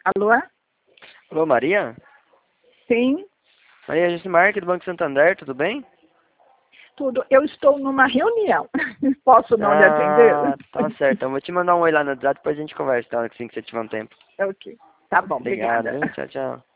Alô? Alô, Maria? Sim, Maria Josimar, aqui do Banco Santander, tudo bem? tudo. Eu estou numa reunião. Posso não lhe atender? Ah, tá certo. Eu vou te mandar um oi lá no WhatsApp, depois a gente conversa, tá? Assim que você tiver um tempo. Ok. Tá bom, Obrigado, obrigada. viu? Tchau, tchau.